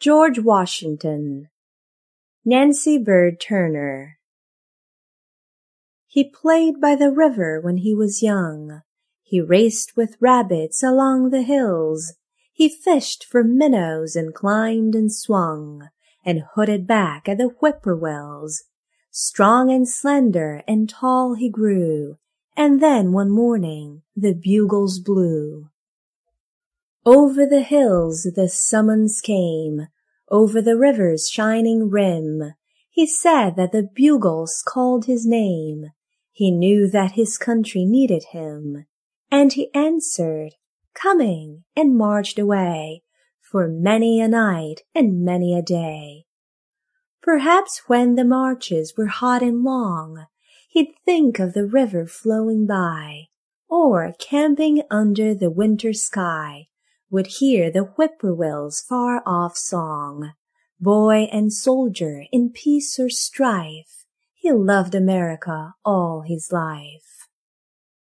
George Washington. Nancy Bird Turner. He played by the river when he was young. He raced with rabbits along the hills. He fished for minnows and climbed and swung, and hooted back at the whippoorwills. Strong and slender and tall he grew, and then one morning the bugles blew. Over the hills the summons came, over the river's shining rim. He said that the bugles called his name. He knew that his country needed him. And he answered, "Coming," and marched away, for many a night and many a day. Perhaps when the marches were hot and long, he'd think of the river flowing by, or camping under the winter sky, would hear the whippoorwill's far-off song. Boy and soldier in peace or strife, he loved America all his life.